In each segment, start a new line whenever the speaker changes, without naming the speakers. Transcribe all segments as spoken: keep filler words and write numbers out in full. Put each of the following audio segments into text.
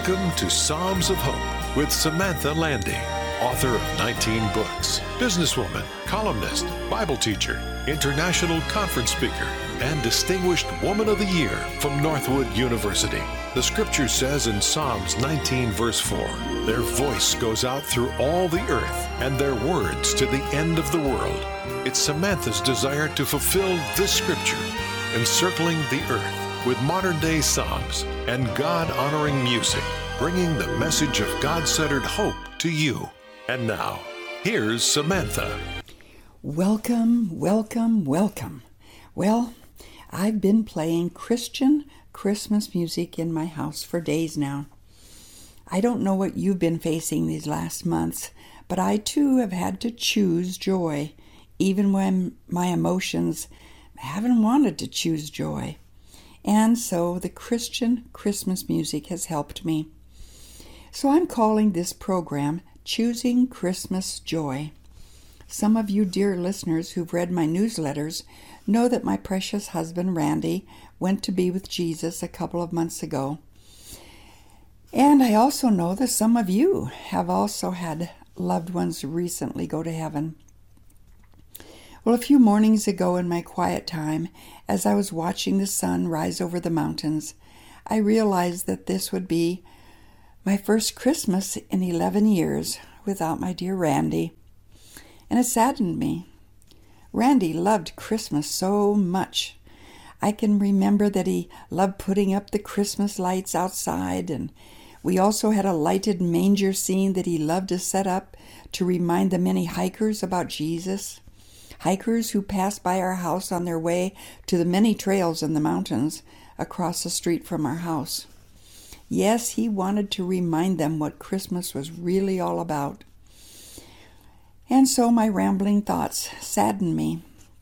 Welcome to Psalms of Hope with Samantha Landy, author of nineteen books, businesswoman, columnist, Bible teacher, international conference speaker, and Distinguished Woman of the Year from Northwood University. The scripture says in Psalms nineteen, verse four, their voice goes out through all the earth and their words to the end of the world. It's Samantha's desire to fulfill this scripture, encircling the earth with modern-day psalms and God-honoring music, bringing the message of God-centered hope to you. And now, here's Samantha.
Welcome, welcome, welcome. Well, I've been playing Christian Christmas music in my house for days now. I don't know what you've been facing these last months, but I too have had to choose joy, even when my emotions haven't wanted to choose joy. And so the Christian Christmas music has helped me. So I'm calling this program Choosing Christmas Joy. Some of you dear listeners who've read my newsletters know that my precious husband Randy went to be with Jesus a couple of months ago. And I also know that some of you have also had loved ones recently go to heaven. Well, a few mornings ago in my quiet time, as I was watching the sun rise over the mountains, I realized that this would be my first Christmas in eleven years without my dear Randy. And it saddened me. Randy loved Christmas so much. I can remember that he loved putting up the Christmas lights outside, and we also had a lighted manger scene that he loved to set up to remind the many hikers about Jesus. Hikers who passed by our house on their way to the many trails in the mountains across the street from our house. Yes, he wanted to remind them what Christmas was really all about. And so my rambling thoughts saddened me.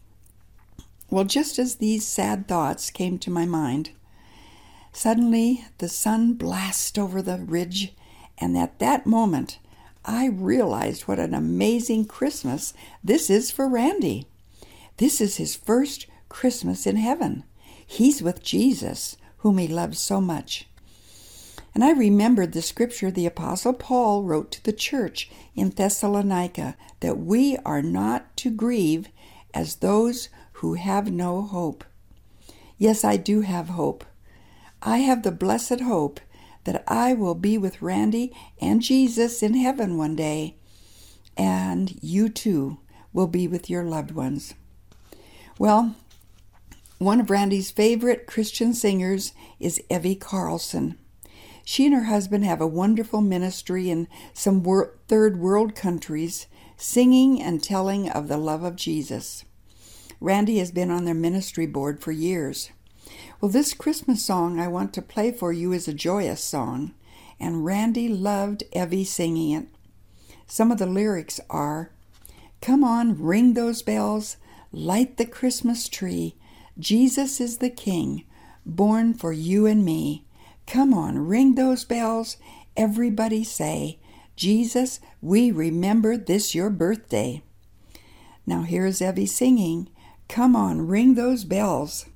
Well, just as these sad thoughts came to my mind, suddenly the sun blasted over the ridge, and at that moment, I realized what an amazing Christmas this is for Randy. This is his first Christmas in heaven. He's with Jesus, whom he loves so much. And I remembered the scripture the Apostle Paul wrote to the church in Thessalonica, that we are not to grieve as those who have no hope. Yes, I do have hope. I have the blessed hope that I will be with Randy and Jesus in heaven one day, and you too will be with your loved ones. Well, one of Randy's favorite Christian singers is Evie Carlson. She and her husband have a wonderful ministry in some wor- third world countries, singing and telling of the love of Jesus. Randy has been on their ministry board for years. Well, this Christmas song I want to play for you is a joyous song, and Randy loved Evie singing it. Some of the lyrics are, "Come on, ring those bells, light the Christmas tree. Jesus is the King, born for you and me. Come on, ring those bells, everybody say, Jesus, we remember this your birthday." Now here's Evie singing, "Come on, ring those bells."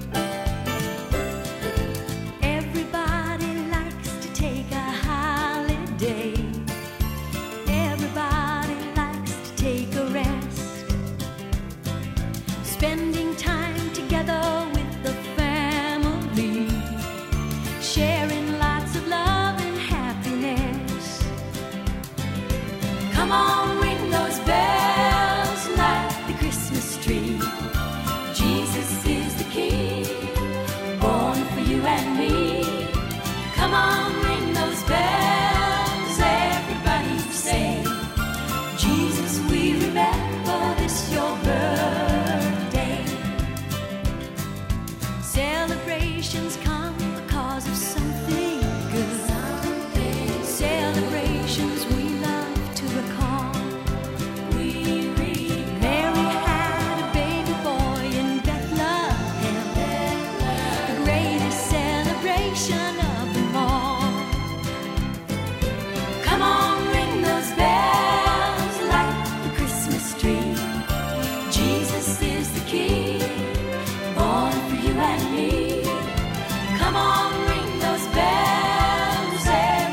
Spending time together with the family, sharing lots of love and happiness. Come on, ring those bells, light the Christmas tree. Jesus is the King, born for you and me. Come on, ring those bells, everybody say, Jesus, we remember this your birthday. Celebrations come because of something good. Something. Celebrations we love to recall. We read Mary had a baby boy in Bethlehem, Bethlehem, the greatest celebration of them all. Come on, ring those bells, light the Christmas tree. Jesus is the King, born for you and me. Come on, ring those bells,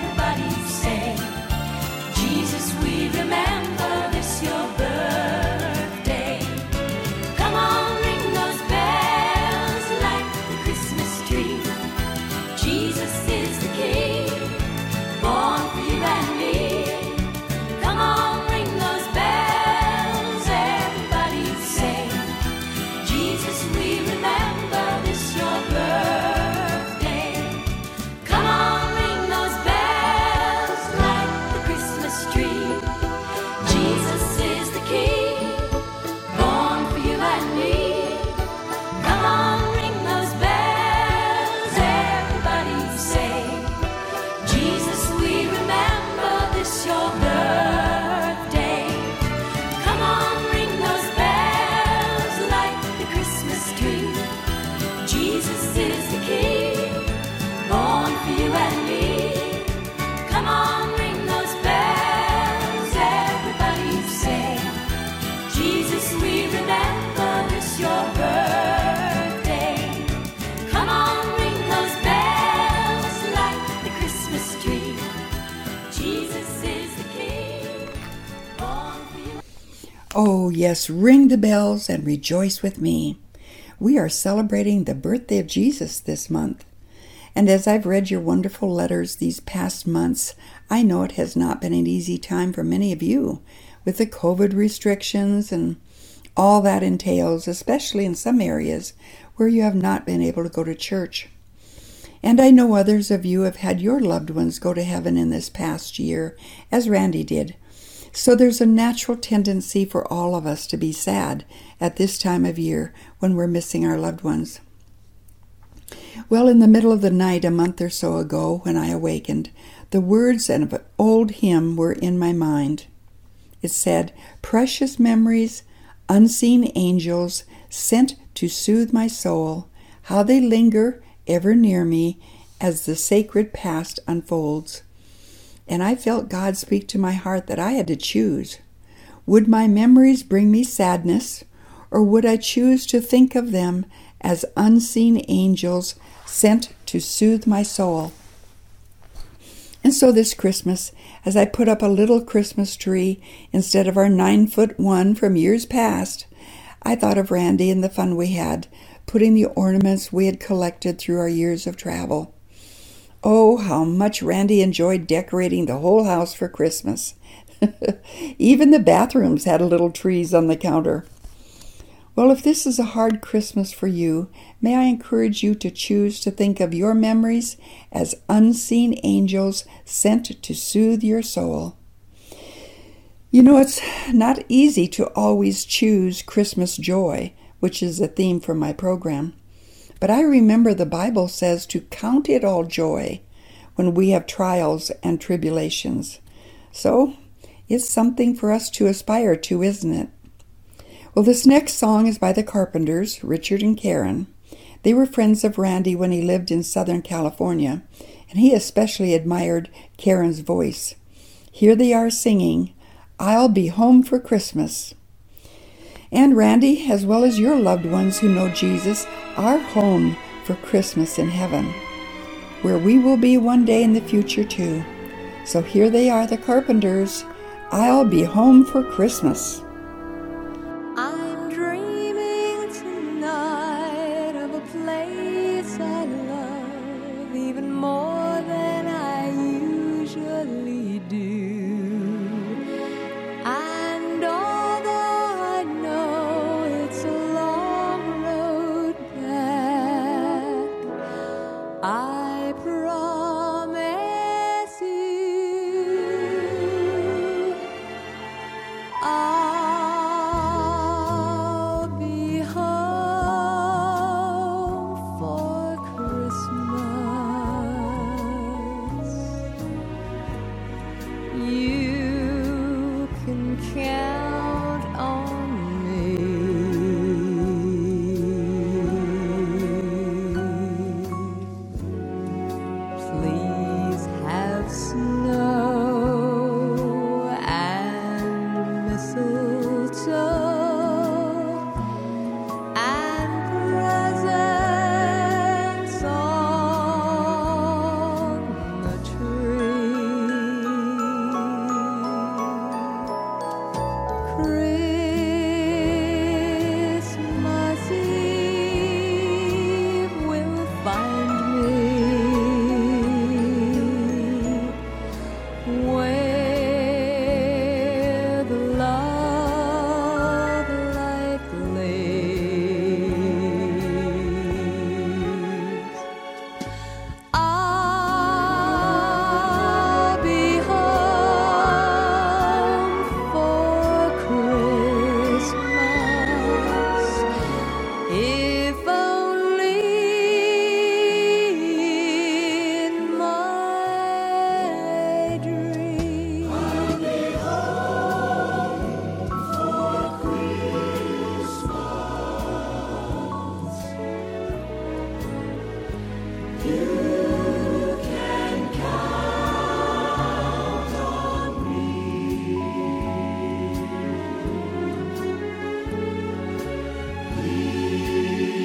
Oh, yes, ring the bells and rejoice with me. We are celebrating the birthday of Jesus this month. And as I've read your wonderful letters these past months, I know it has not been an easy time for many of you with the COVID restrictions and all that entails, especially in some areas where you have not been able to go to church. And I know others of you have had your loved ones go to heaven in this past year, as Randy did. So there's a natural tendency for all of us to be sad at this time of year when we're missing our loved ones. Well, in the middle of the night a month or so ago when I awakened, the words of an old hymn were in my mind. It said, "Precious memories, unseen angels, sent to soothe my soul, how they linger ever near me as the sacred past unfolds." And I felt God speak to my heart that I had to choose. Would my memories bring me sadness, or would I choose to think of them as unseen angels sent to soothe my soul? And so this Christmas, as I put up a little Christmas tree instead of our nine-foot one from years past, I thought of Randy and the fun we had, putting the ornaments we had collected through our years of travel. Oh, how much Randy enjoyed decorating the whole house for Christmas. Even the bathrooms had little trees on the counter. Well, if this is a hard Christmas for you, may I encourage you to choose to think of your memories as unseen angels sent to soothe your soul. You know, it's not easy to always choose Christmas joy, which is the theme for my program. But I remember the Bible says to count it all joy when we have trials and tribulations. So it's something for us to aspire to, isn't it? Well, this next song is by the Carpenters, Richard and Karen. They were friends of Randy when he lived in Southern California, and he especially admired Karen's voice. Here they are singing, "I'll Be Home for Christmas." And Randy, as well as your loved ones who know Jesus, are home for Christmas in heaven, where we will be one day in the future too. So here they are, the Carpenters, "I'll Be Home for Christmas."
I'm dreaming tonight of a place I love even more than I usually do. And although I know it's a long road back, I promise you I'll be home for Christmas. You can count on me. Please have snow and mistletoe and presents on the tree. Christmas Eve will find me where the love light lays. I'll be home for Christmas, if only in my dreams. I'll be home for Christmas. You can count on me. Please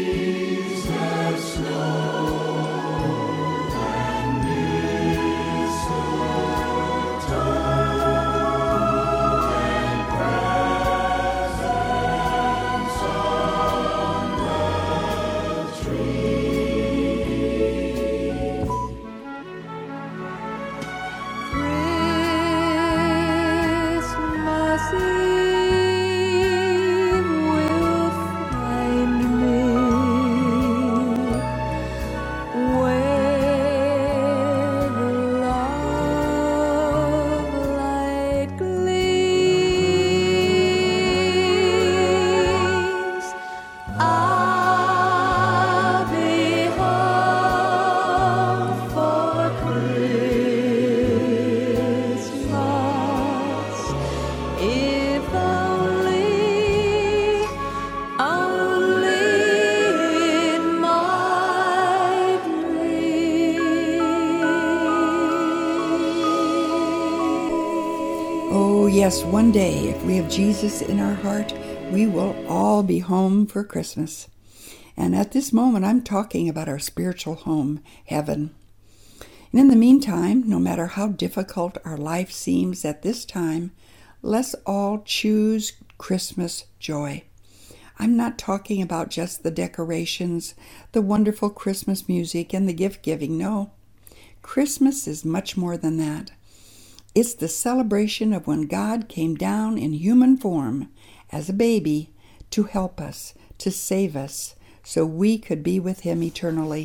yes, one day, if we have Jesus in our heart, we will all be home for Christmas. And at this moment, I'm talking about our spiritual home, heaven. And in the meantime, no matter how difficult our life seems at this time, let's all choose Christmas joy. I'm not talking about just the decorations, the wonderful Christmas music, and the gift-giving. No, Christmas is much more than that. It's the celebration of when God came down in human form as a baby to help us, to save us, so we could be with Him eternally.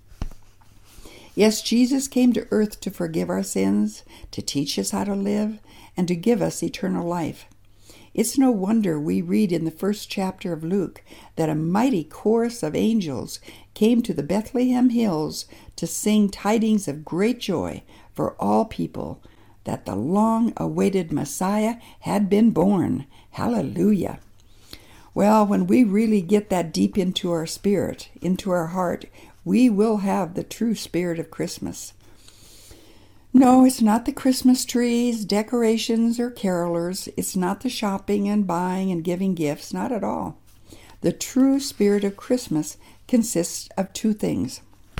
Yes, Jesus came to earth to forgive our sins, to teach us how to live, and to give us eternal life. It's no wonder we read in the first chapter of Luke that a mighty chorus of angels came to the Bethlehem hills to sing tidings of great joy for all people, that the long-awaited Messiah had been born. Hallelujah. Well, when we really get that deep into our spirit, into our heart, we will have the true spirit of Christmas. No, it's not the Christmas trees, decorations, or carolers. It's not the shopping and buying and giving gifts, not at all. The true spirit of Christmas consists of two things.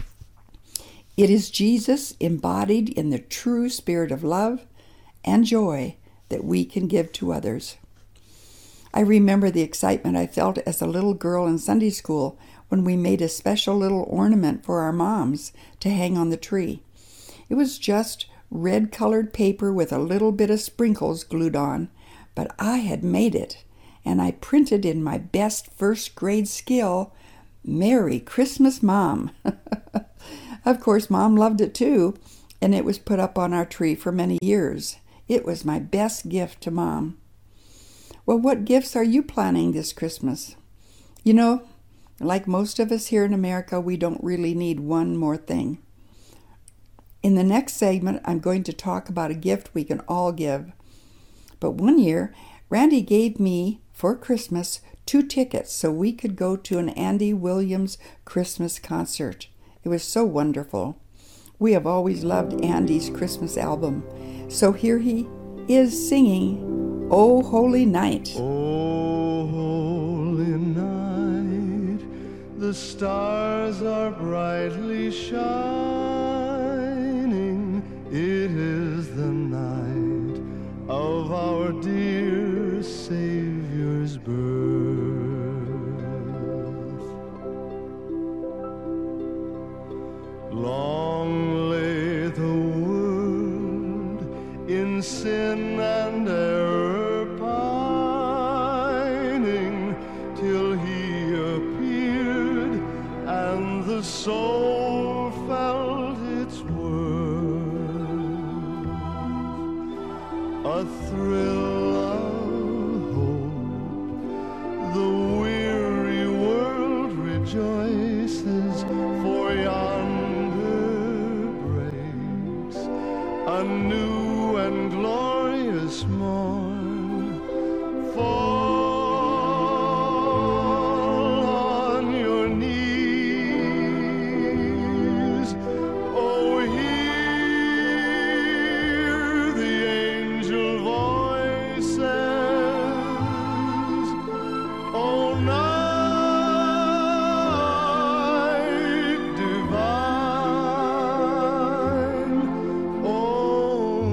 It is Jesus embodied in the true spirit of love and joy that we can give to others. I remember the excitement I felt as a little girl in Sunday school when we made a special little ornament for our moms to hang on the tree. It was just red-colored paper with a little bit of sprinkles glued on, but I had made it, and I printed in my best first-grade skill, "Merry Christmas, Mom." Of course, Mom loved it too, and it was put up on our tree for many years. It was my best gift to Mom. Well, what gifts are you planning this Christmas? You know, like most of us here in America, we don't really need one more thing. In the next segment, I'm going to talk about a gift we can all give. But one year, Randy gave me, for Christmas, two tickets so we could go to an Andy Williams Christmas concert. It was so wonderful. We have always loved Andy's Christmas album. So here he is singing, "O Holy Night."
O holy night, the stars are brightly shining. It is the night of our dear Savior's birth. Long lay the world in sin and error pining, till He appeared and the soul felt its worth. A thrill of hope, the weary world rejoices, for yonder breaks a new and glorious morn. Fall on your knees, oh, hear the angel voices, oh, night divine, oh,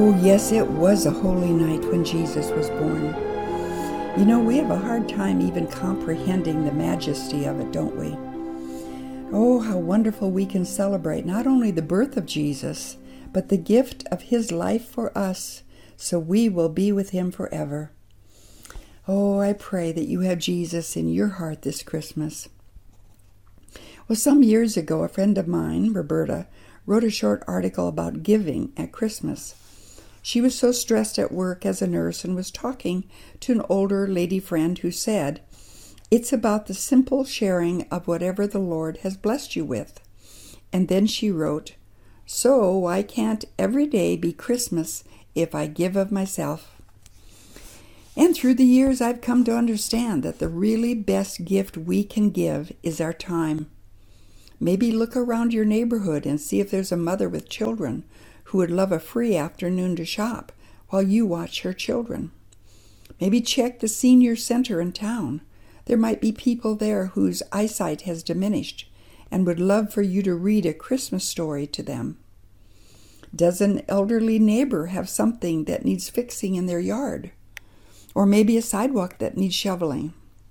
Oh, yes, it was a holy night when Jesus was born. You know, we have a hard time even comprehending the majesty of it, don't we? Oh, how wonderful we can celebrate not only the birth of Jesus, but the gift of his life for us, so we will be with him forever. Oh, I pray that you have Jesus in your heart this Christmas. Well, some years ago, a friend of mine, Roberta, wrote a short article about giving at Christmas. She was so stressed at work as a nurse and was talking to an older lady friend who said, "It's about the simple sharing of whatever the Lord has blessed you with." And then she wrote, "So why can't every day be Christmas if I give of myself?" And through the years, I've come to understand that the really best gift we can give is our time. Maybe look around your neighborhood and see if there's a mother with children who would love a free afternoon to shop while you watch her children. Maybe check the senior center in town. There might be people there whose eyesight has diminished and would love for you to read a Christmas story to them. Does an elderly neighbor have something that needs fixing in their yard? Or maybe a sidewalk that needs shoveling?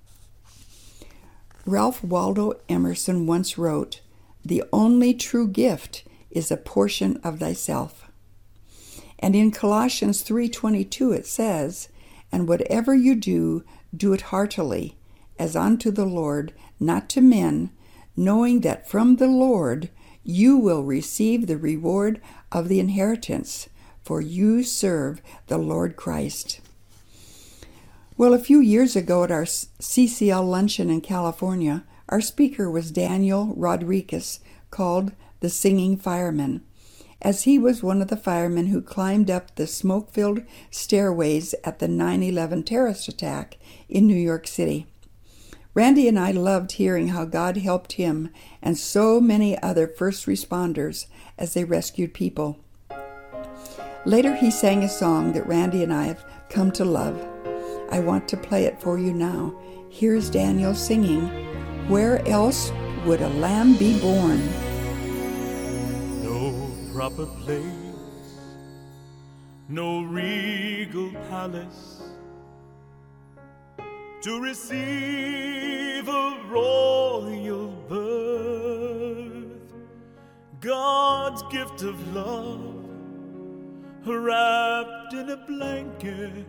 Ralph Waldo Emerson once wrote, "The only true gift is a portion of thyself." And in Colossians three twenty-two it says, "And whatever you do, do it heartily, as unto the Lord, not to men, knowing that from the Lord you will receive the reward of the inheritance, for you serve the Lord Christ." Well, a few years ago at our C C L luncheon in California, our speaker was Daniel Rodriguez, called the Singing Fireman, as he was one of the firemen who climbed up the smoke-filled stairways at the nine eleven terrorist attack in New York City. Randy and I loved hearing how God helped him and so many other first responders as they rescued people. Later, he sang a song that Randy and I have come to love. I want to play it for you now. Here's Daniel singing, "Where else would a lamb be born?"
No proper place, no regal palace to receive a royal birth. God's gift of love wrapped in a blanket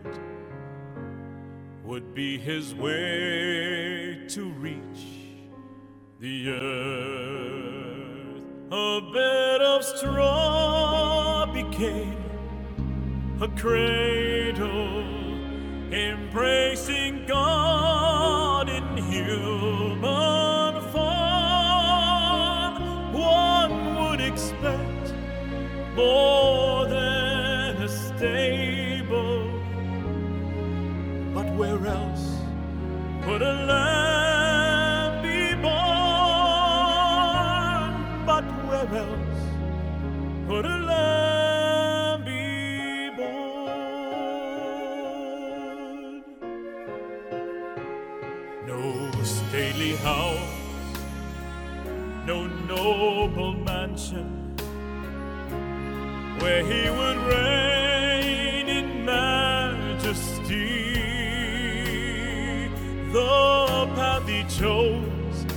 would be his way to reach the earth. A bed of straw became a cradle, embracing God in human form. One would expect more than a stable, but where else would a lamb be born? But where else would a lamb be born? No stately house, no noble mansion, where he would reign in majesty. The path he chose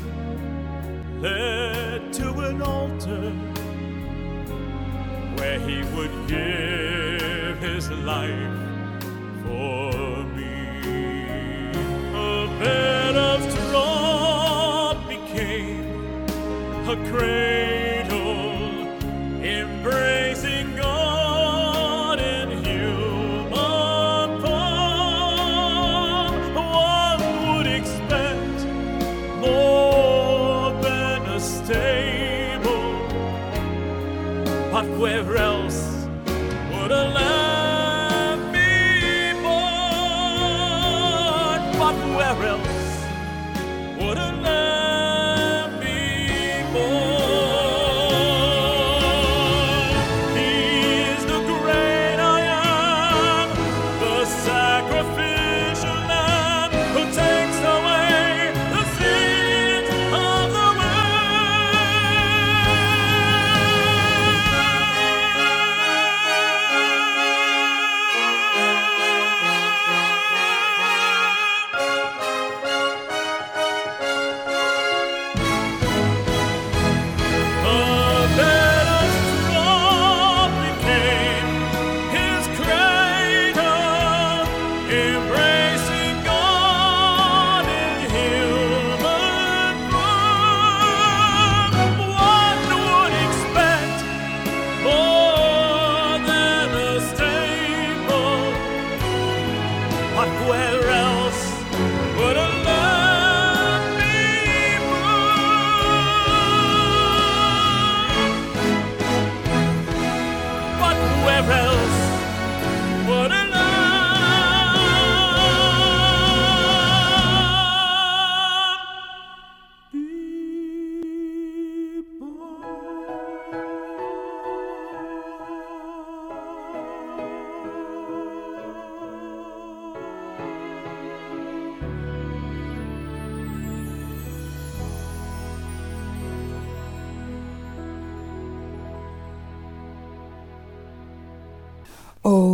led to an altar where he would give his life for me. A bed of straw became a cradle, embracing God in human form. One would expect more than a stable, but where else would a lamb be born? But where else would a lamb be born? He is the great I am, the sacrificial lamb who takes away the sins of the world.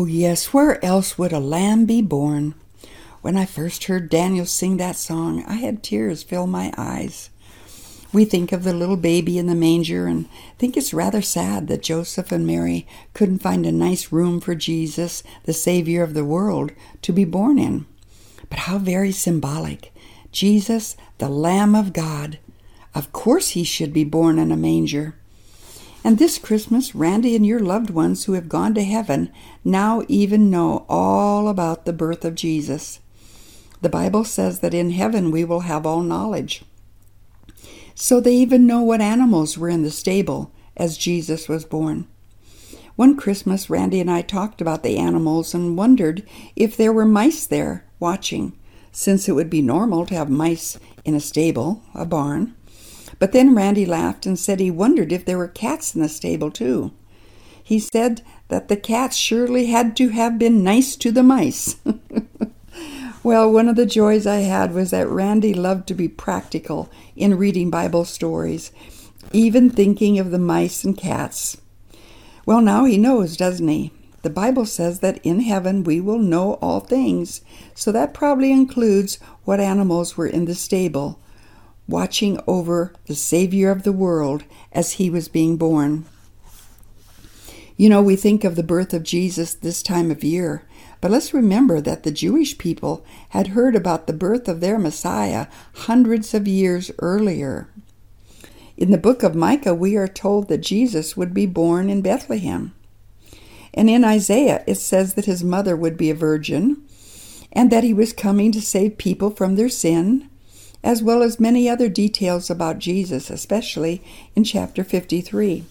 Oh, yes, where else would a lamb be born? When I first heard Daniel sing that song, I had tears fill my eyes. We think of the little baby in the manger and think it's rather sad that Joseph and Mary couldn't find a nice room for Jesus, the Savior of the world, to be born in. But how very symbolic. Jesus, the Lamb of God. Of course he should be born in a manger. And this Christmas, Randy and your loved ones who have gone to heaven now even know all about the birth of Jesus. The Bible says that in heaven we will have all knowledge. So they even know what animals were in the stable as Jesus was born. One Christmas, Randy and I talked about the animals and wondered if there were mice there watching, since it would be normal to have mice in a stable, a barn. But then Randy laughed and said he wondered if there were cats in the stable too. He said that the cats surely had to have been nice to the mice. Well, one of the joys I had was that Randy loved to be practical in reading Bible stories, even thinking of the mice and cats. Well, now he knows, doesn't he? The Bible says that in heaven we will know all things, so that probably includes what animals were in the stable, watching over the Savior of the world as he was being born. You know, we think of the birth of Jesus this time of year, but let's remember that the Jewish people had heard about the birth of their Messiah hundreds of years earlier. In the book of Micah, we are told that Jesus would be born in Bethlehem. And in Isaiah, it says that his mother would be a virgin, and that he was coming to save people from their sin, as well as many other details about Jesus, especially in chapter fifty-three.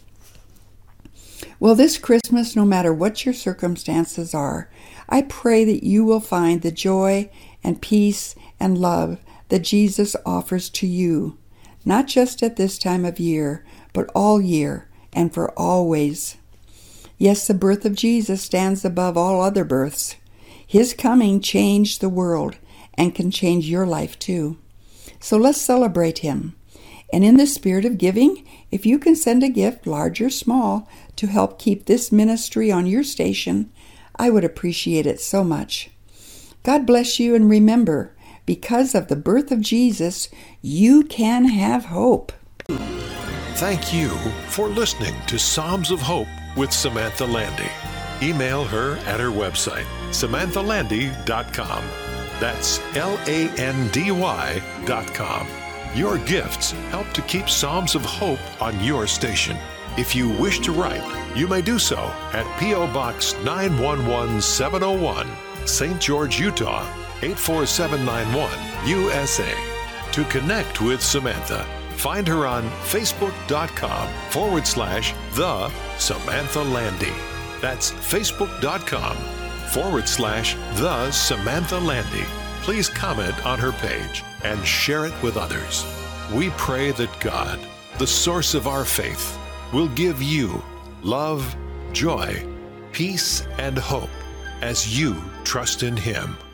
Well, this Christmas, no matter what your circumstances are, I pray that you will find the joy and peace and love that Jesus offers to you, not just at this time of year, but all year and for always. Yes, the birth of Jesus stands above all other births. His coming changed the world and can change your life too. So let's celebrate him. And in the spirit of giving, if you can send a gift, large or small, to help keep this ministry on your station, I would appreciate it so much. God bless you, and remember, because of the birth of Jesus, you can have hope.
Thank you for listening to Psalms of Hope with Samantha Landy. Email her at her website, samantha landy dot com. That's L A N D Y dot com. Your gifts help to keep Psalms of Hope on your station. If you wish to write, you may do so at P O. Box nine one one seven oh one, Saint George, Utah, eight four seven nine one, U S A. To connect with Samantha, find her on facebook.com forward slash the Samantha Landy. That's facebook.com forward slash the Samantha Landy. Please comment on her page and share it with others. We pray that God, the source of our faith, will give you love, joy, peace, and hope as you trust in Him.